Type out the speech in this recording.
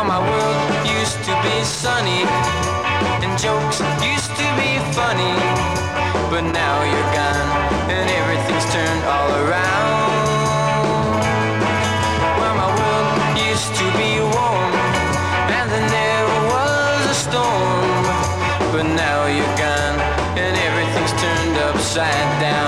my world used to be sunny, and jokes used to be funny, but now you're gone, and everything's turned all around. Well, my world used to be warm, and there never was a storm, but now you're gone, and everything's turned upside down.